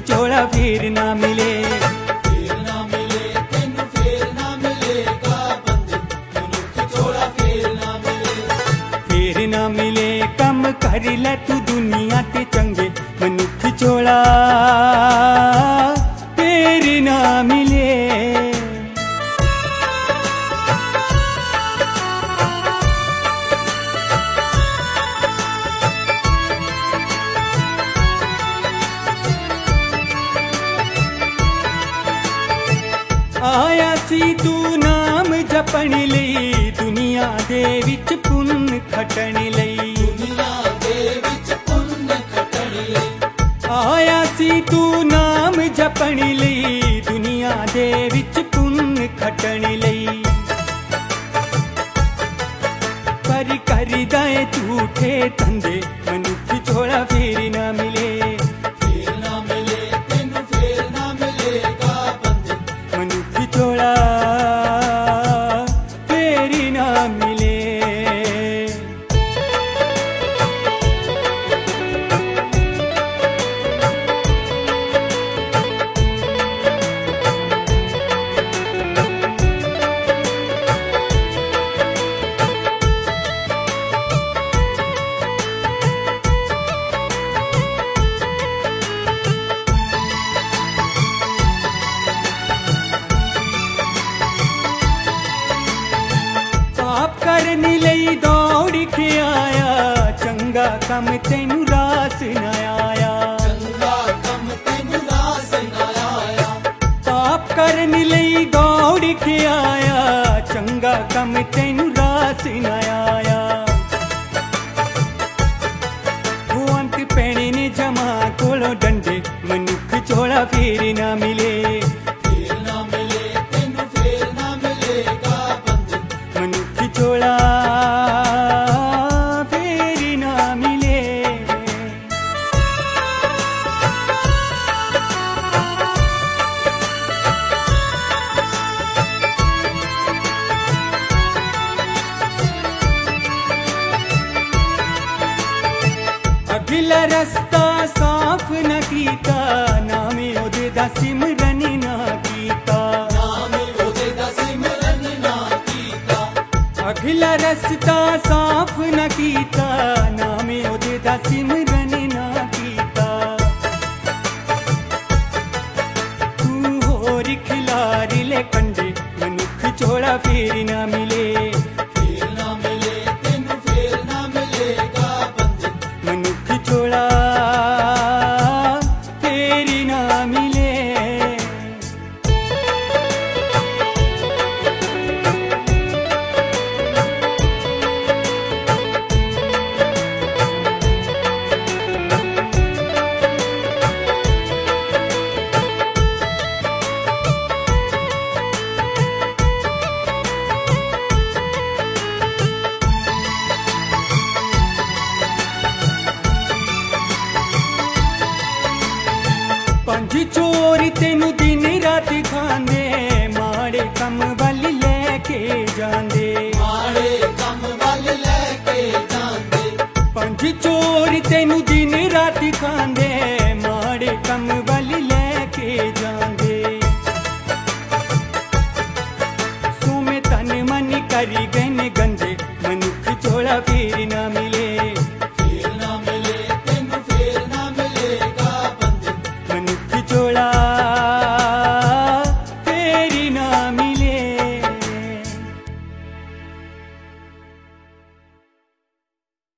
झोला फिर ना मिले। फिर ना मिले तेनू फिर ना मिलेगा बंदे, मनुख झोला फिर ना मिले। फिर ना मिले कम कर ले तू दुनिया ते चंगे, मनुख झोला फिर ना मिले। आया सी तू नाम जपण लई, दुनिया दे विच पुण्य खटण लई। दुनिया दे विच पुण्य खटण लई। आया सी तू नाम जपण लई, दुनिया दे विच पुण्य खटण लई। पर करदा ऐ झूठे धंधे, मनुख झोला फिर ना मिले। फिर ना मिले तेनू फिर ना मिलेगा बंदे, मनुख झोला फिर ना मिले। पाप करने लई दौड़ के आया, चंगा कम तेनू रास न आया। चंगा कम तेनू रास ना आया। पाप करने लई दौड़ के आया, चंगा कम तेनू रास न आया। वो अंत पैने ने जमा कोलों डंडे, मनुख झोला फिर ना मिले। फिर ना मिले तेनू फिर ना मिलेगा बंदे, मनुख झोला फिर ना मिले। अगला रस्ता साफ न कीता, नामे ओदे दा सिमरन ना कीता। नाम ओदे दा सिमरन ना कीता। अगला रस्ता साफ न कीता, नामे ओदे दा सिमरन ना कीता। तू होर खिलार ले कंडे, मनुख झोला फिर ना मिले। फिर ना मिले तेनू फिर ना मिलेगा बंदे, मनुख झोला फिर ना मिले। पंज चोर तेनू दिन रात खांदे, माड़े कम वल लेके जांदे। माड़े कम वल लेके जांदे। पंज चोर तेनू